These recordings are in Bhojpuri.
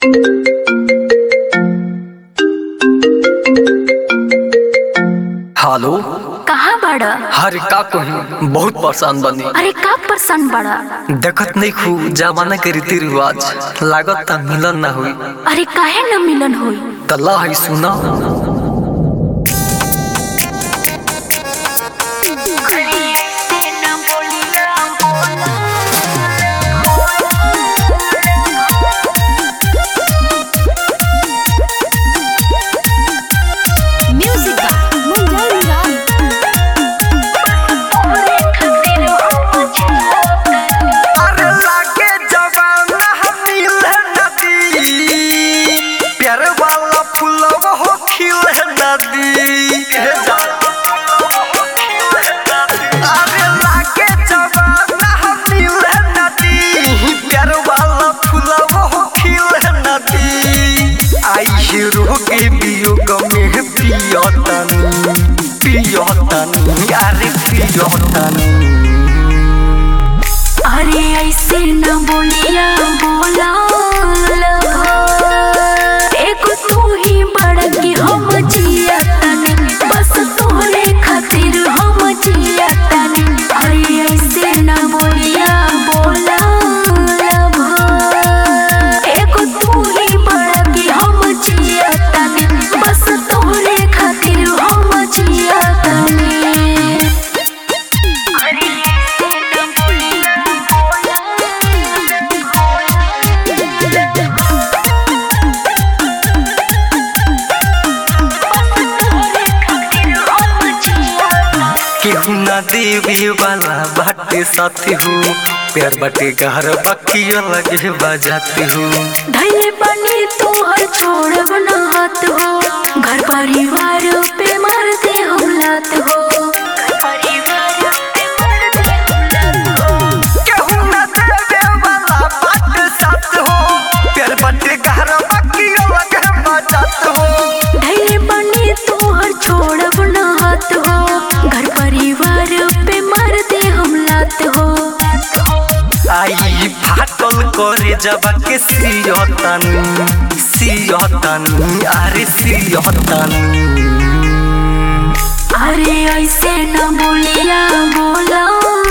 हेलो। कहाँ बड़ा? हरे का कहूँ, बहुत परेशान बनी। अरे का परेशान बड़ा? देखत नहीं खू जमाना के रीति रिवाज लागत ता मिलन ना हुई। अरे काहे न मिलन होई? तल्ला है सुना। के वियोग में पियतनी अरे पियतनी। अरे ऐसे न बोलिया बोला एक तू ही बड़ा कि हम जिया तनी, बस तोरे खातिर हम जिया तनी। अरे ऐसे न बोलिया बोला एक तू ही बड़ा कि हम जिया तनी, बस तोरे खातिर हम जिया तनी। केहू ना देवे वाला बाटे साथी हो, प्यार बाटे घर बाकी अलग बजाते हो। धैले बनी तोहर छोड़ब न हाथ हो, घर परिवार पे मार दे हम लात हो। केहू ना देवे वाला बाटे साथ हो, प्यार बाटे घर बाकी अलग बजाते हो। धैले बनी तोहर छोड़ब न हाथ हो, घर परिवार पे मार दे हम लात हो। आई फाटल करे जब के सियतनी अरे सियतनी। अरे ऐसे न बोलिया बोला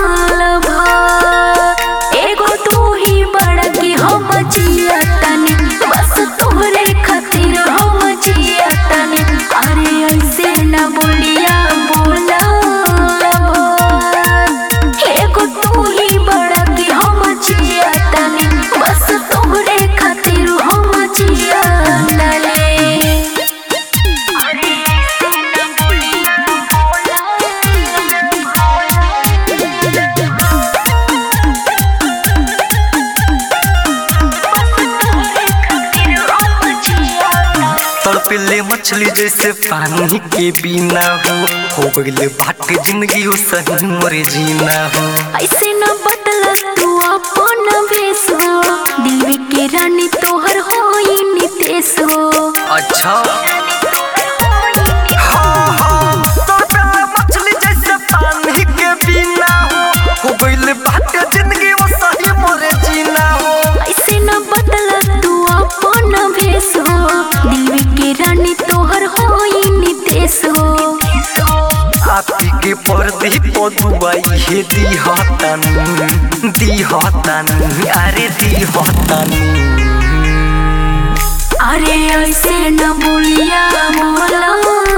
एगो तू ही बड़ा कि हम जिया तनी, बस तोहरे खातिर हम जिया तनी। अरे ऐसे न बोलिया बोला एगो तू ही बड़ा कि हम जिया तनी, बस तोहरे खातिर हम जिया तनी। तड़पेले मछली जैसे पानी के बिना हो गईले बाटे जिंदगी हो सही मोरे जीना हो। ऐसे न बदला तू अपन वेश हो, दिल के रानी तोहर होई नितेश हो। अच्छा हाँ, तड़पेले मछली जैसे पानी के बिना हो गईले बाटे जिंदगी हो सही मोरे जीना हो। ऐसे न बदला तू अपन वेश हो, दिल के रानी तोहर होई नितेश हो। आपी के पर्दी पदुआई हे दिहतनी अरे दिहतनी। अरे ऐसे न बोलिया बोला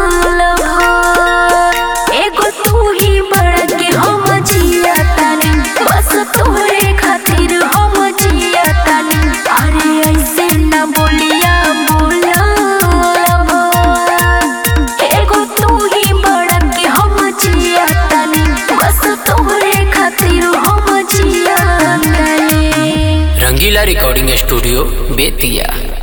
एगो तू ही बड़ा कि हम जिया तनी, बस तोहरे खातिर हम जिया तनी। अरे ऐसे न बोलिया बोला एगो तू ही बड़ा कि हम जिया तनी, बस तोहरे खातिर हम जिया तनी। Rangeela recording studio Bettiah.